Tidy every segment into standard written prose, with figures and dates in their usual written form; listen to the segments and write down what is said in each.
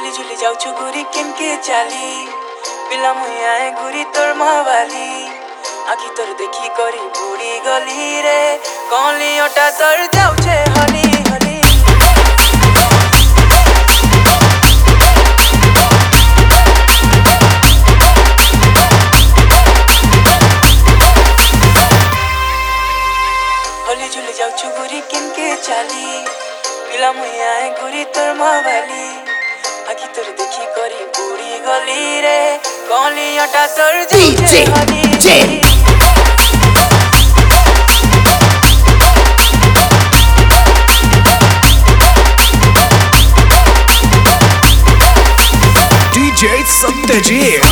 होली झुली जाऊछु गुरी किनके चाली पिला मुई आए गुरी तोर मावाली आखि तोर देखी करी बुड़ी गली रे कौली ओटा तोर जाऊछे हली हली होली झुली जाऊछु गुरी किनके चाली पिला मुई आए गुरी तोर मावाली आखि तोर देखी करी बुड़ी गली रे कौली ओटा तोर जाऊछे हली हली DJ Satyajit.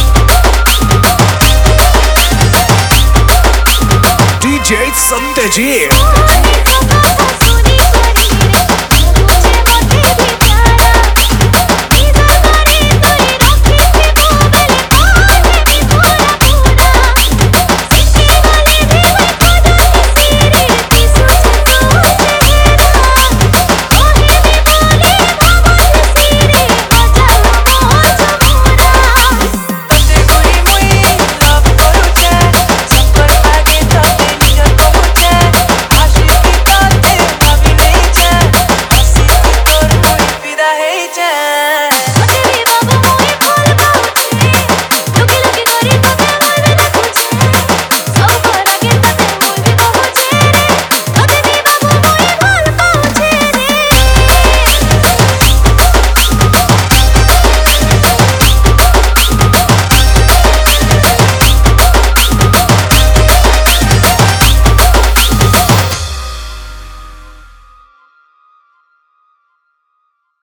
DJ Satyajit.